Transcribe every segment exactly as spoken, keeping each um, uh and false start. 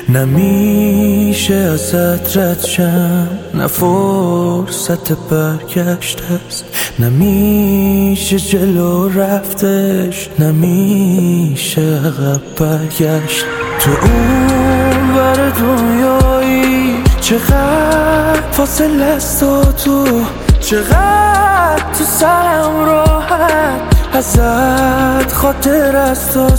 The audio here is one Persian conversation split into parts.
نمیشه ازت رد شم، نه فرصت برگشت است، نمیشه جلو رفتش، نمیشه عقب برگشت. تو اون ور دنیایی چقدر فاصله است و تو چقدر تو سرم راحت ازت خاطر است و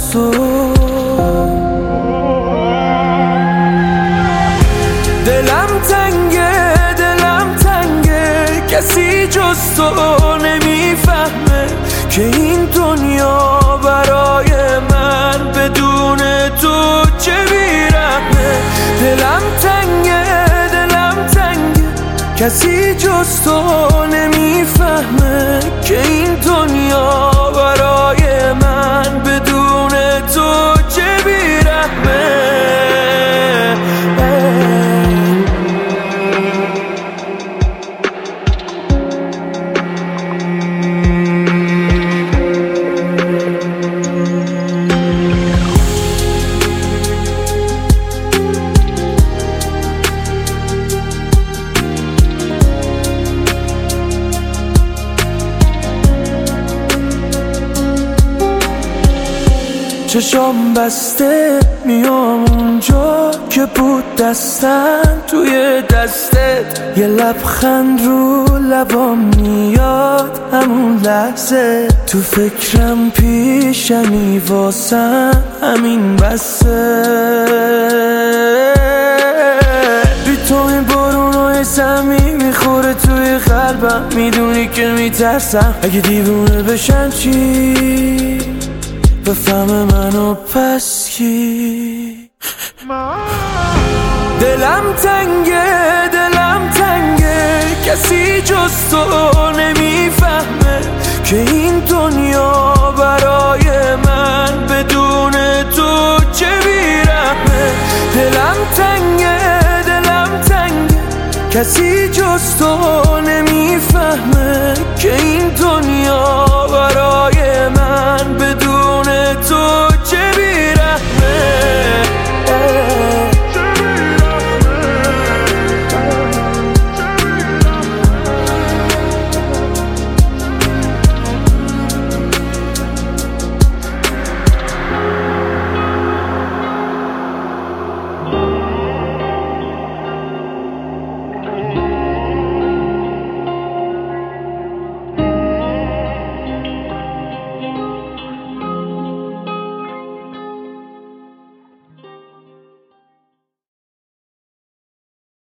دلم تنگه دلم تنگه کسی جز تو نمیفهمه که این دنیا برای من بدون تو چه بیرحمه. دلم تنگه دلم تنگه کسی جز تو نمیفهمه که این دنیا برای من بدون تو چه بیرحمه. چشام بسته میام اونجا که بود دستن توی دستت، یه لبخند رو لبام میاد همون لحظه، تو فکرم پیشمی واسم همین بسه. بی تو این بارونای زمین میخوره توی قلبم، میدونی که میترسم اگه دیوونه بشم چی بفهم منو پس کی. دلم تنگه دلم تنگه کسی جز تو نمیفهمه که این دنیا برای من بدون تو چه بیرحمه. دلم تنگه دلم تنگه کسی جز تو نمیفهمه که این دنیا برای